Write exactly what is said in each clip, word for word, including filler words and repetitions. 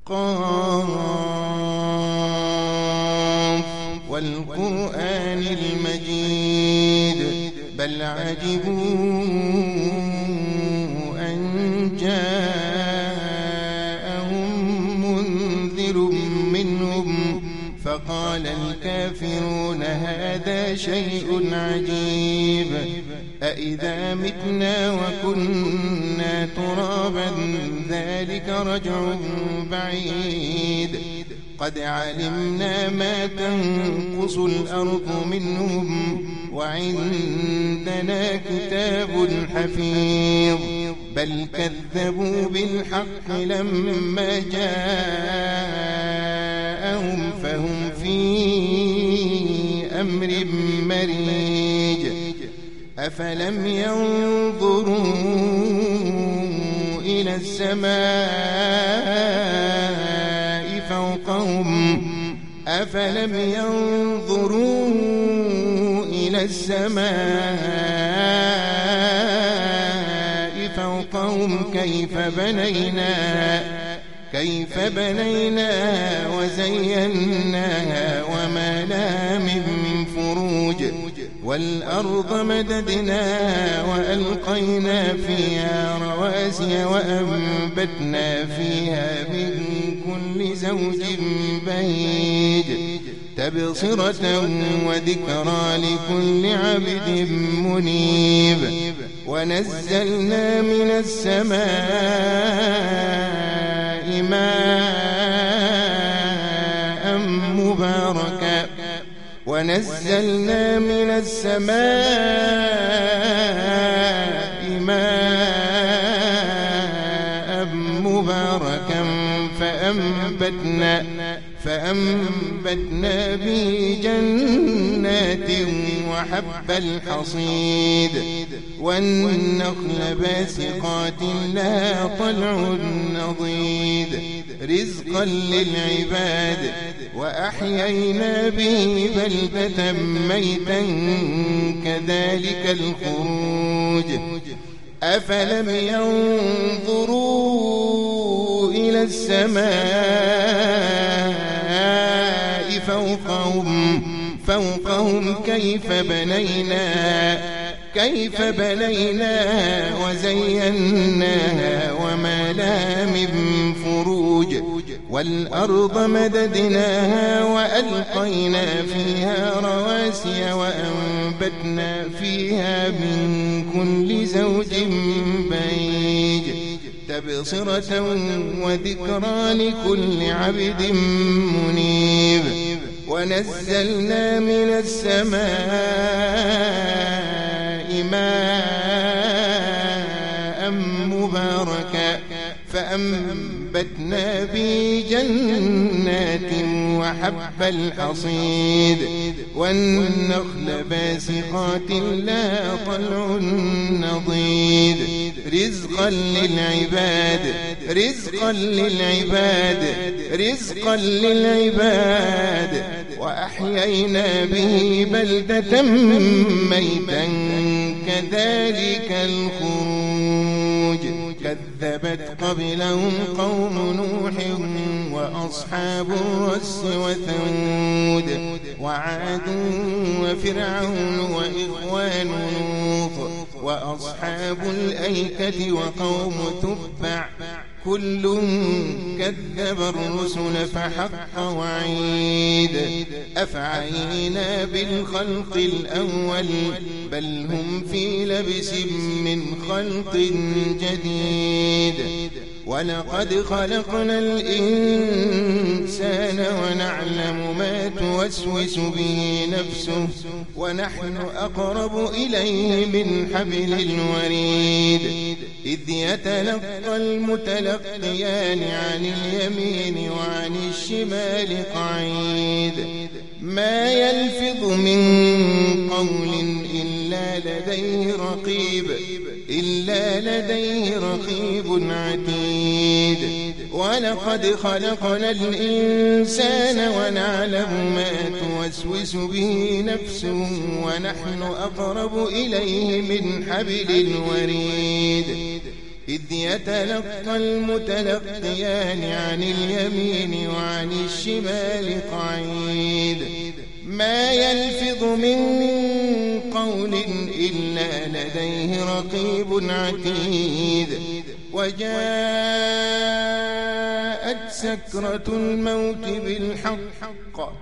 قاف والقرآن المجيد بل عجبوا أن جاءهم منذر منهم فقال الكافرون هذا شيء عجيب أإذا متنا وكنا ترابا ذلك رجع بعيد قد علمنا ما تنقص الأرض منهم وعندنا كتاب حفيظ بل كذبوا بالحق لما جاءهم فهم في أمر مريج أفلم ينظروا إلى السماء فوقهم أفلم ينظروا إلى السماء فوقهم كيف بنينا كيف بنينا وزيناها وما لها من فروج والأرض مددناها وألقينا فيها رواسي وأنبتنا فيها من كل زوج بهيج تبصرة وذكرى لكل عبد منيب ونزلنا من السماء ماء مباركا ونزلنا من السماء ماء مباركا فأنبتنا فأنبتنا به جنات وحب الحصيد والنخل باسقات لها طلع نضيد رزقا للعباد وأحيينا به بلدة ميتا كذلك الخروج أفلم ينظروا إلى السماء فوقهم فوقهم كيف بنيناها كيف بنيناها وزيناها وما لها من فروج والأرض مددناها وألقينا فيها رواسي وأنبتنا فيها من كل زوج بهيج تبصرة وذكرى لكل عبد منيب ونزلنا من السماء ماء مباركا فأنبتنا به جنات وحب الحصيد والنخل باسقات لها طلع نضيد رزقا للعباد رزقا للعباد رزقا للعباد وأحيينا به بلدة ميتا كذلك الخروج كذبت قبلهم قوم نوح وأصحاب الرس وثمود وعاد وفرعون وإخوان لوط وأصحاب الأيكة وقوم تبع كل كذب الرسل فحق وعيد أفعينا بالخلق الأول بل هم في لبس من خلق جديد ولقد خلقنا الإنسان ونعلم ما توسوس به نفسه ونحن أقرب إليه من حبل الوريد إذ يتلقى المتلقيان عن اليمين وعن الشمال قعيد ما يلفظ من قول إلا لديه رقيب إلا لديه رقيب عتيد ولقد خلقنا الإنسان ونعلم ما توسوس به نفسه ونحن أقرب إليه من حبل الوريد إذ يتلقى المتلقيان عن اليمين وعن الشمال قعيد ما يلفظ من قول إلا لديه رقيب عتيد وجاءت سكرة الموت بالحق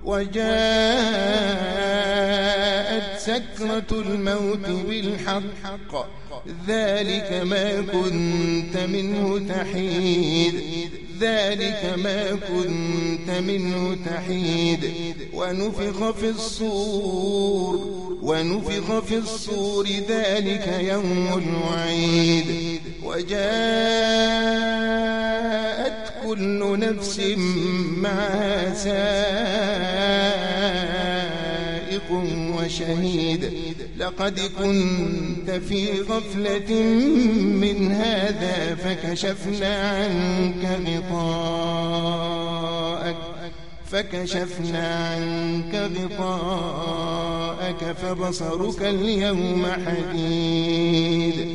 وجاءت سكرة الموت بالحق ذلك ما كنت منه تحيد ذلك ما كنت منه تحيد ونفخ في الصور ونفخ في الصور ذلك يوم الوعيد وجاءت كل نفس معها سائق وشهيد لقد كنت في غفلة من هذا فكشفنا عنك غطاءك فكشفنا عنك غطاءك فبصرك اليوم حديد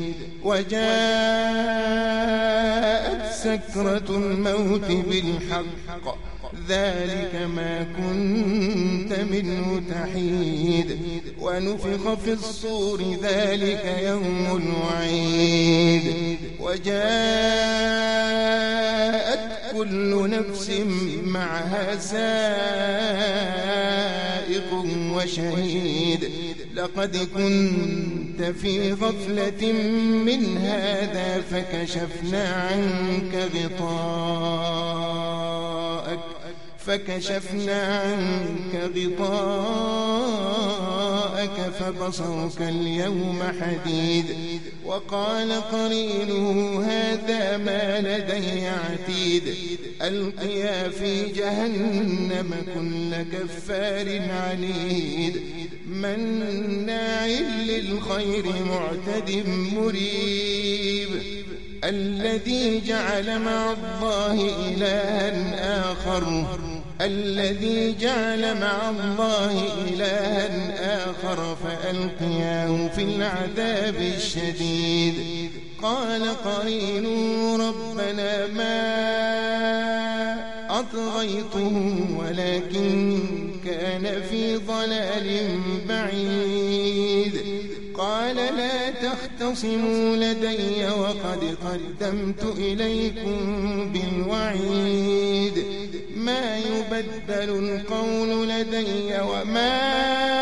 وجاءت سكرة الموت بالحق ذلك ما كنت منه تحيد ونفخ في الصور ذلك يوم الوعيد وجاءت كل نفس معها سائق وشهيد لقد كنت في غفلة من هذا فكشفنا عنك غطاءك فكشفنا عنك غطاءك فبصرك اليوم حديد وقال قرينه هذا ما لدي عتيد ألقيا في جهنم كل كفار عنيد مناع للخير معتد مريب الذي جعل مع الله إلها آخر الذي جعل مع الله إلها آخر فألقياه في العذاب الشديد قال قرينه ربنا ما أطغيته ولكن كان في ضلال بعيد قال لا تختصموا لدي وقد قدمت إليكم بالوعيد ما يبدل القول لدي وما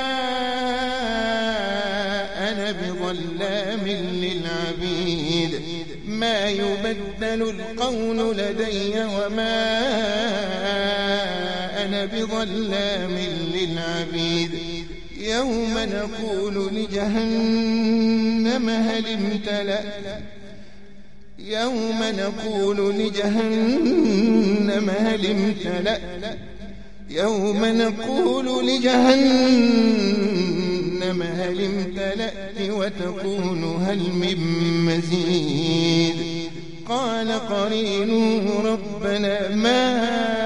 أنا بظلام للعبيد ما يبدل القول لدي وما أنا بظلام للعبيد يوم نقول لجهنم هل امتلأت يوم نقول لجهنم هل امتلأت يوم نقول لجهنم هل امتلأت وتقول هل من مزيد قال قرينه ربنا ما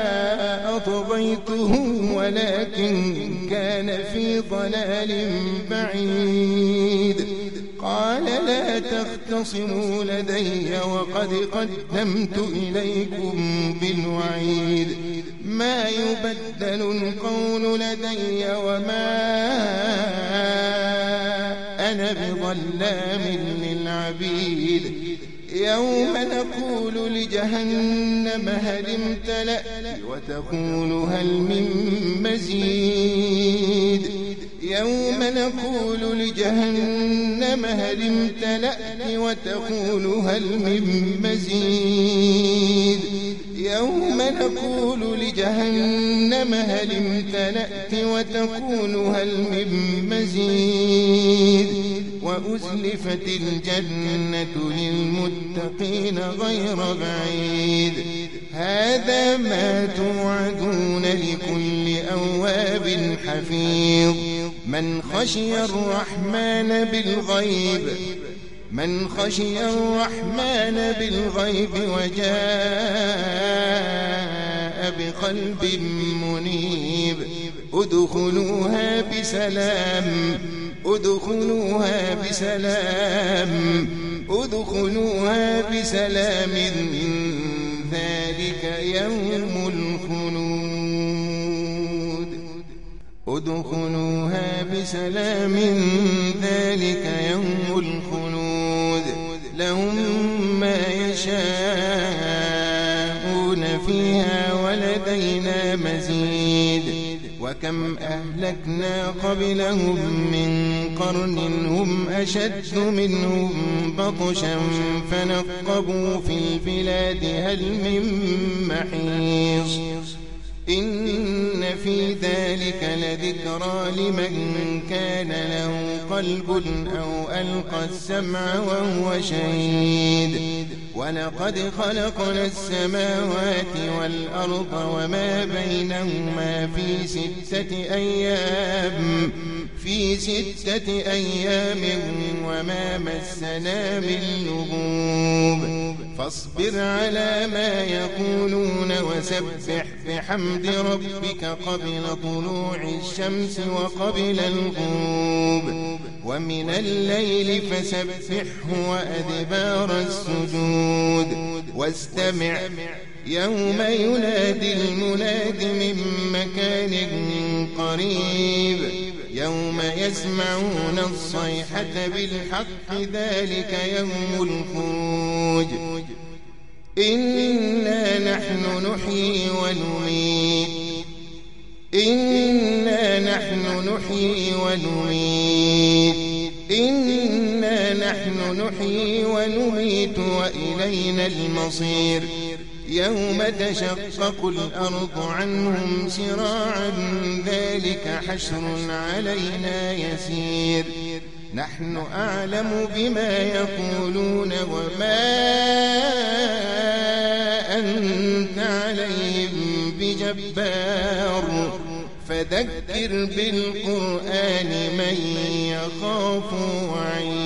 أطغيته ولكن كان في ضلال بعيد قال لا تختصموا لدي وقد قدمت إليكم بالوعيد ما يبدل القول لدي وما أنا بظلام للعبيد يوم نقول لجهنم هل امتلأت وتقول هل من مزيد يوم نقول لجهنم هل امتلأت وتقول هل من مزيد يوم نقول لجهنم هل امتلأت وتقول هل من مزيد وأزلفت الجنة للمتقين غير بعيد هذا ما توعدون لكل أواب حفيظ من خشي الرحمن بالغيب من خشي الرحمن بالغيب وجاء بقلب منيب ادخلوها بسلام ادخلوها بسلام ادخلوها بسلام ذلك يوم الخلود ادخلوها بسلام ذلك يوم الخلود لهم ما يشاءون فيها ولدينا مزيد وكم أهلكنا قبلهم من قرن هم أشد منهم بطشا فنقبوا في البلاد هل من محيص إن في ذلك لذكرى لمن كان له قلب أو ألقى السمع وهو شهيد ولقد خلقنا السماوات والأرض وما بينهما في ستة أيام في ستة أيام وما مسنا من لغوب فاصبر على ما يقولون وسبح بحمد ربك قبل طلوع الشمس وقبل الغروب ومن الليل فسبحه وأدبار السجود واستمع يوم ينادي المناد من مكان قريب يوم يسمعون الصيحة بالحق ذلك يوم الخروج إنا نحن نحيي ونميت إنا نحن نحيي ونميت إنا نحن نحيي ونميت وإلينا المصير يوم تشقق الأرض عنهم سراعا ذلك حشر علينا يسير نحن أعلم بما يقولون وما أنت عليهم بجبار فذكر بالقرآن من يخاف وعيد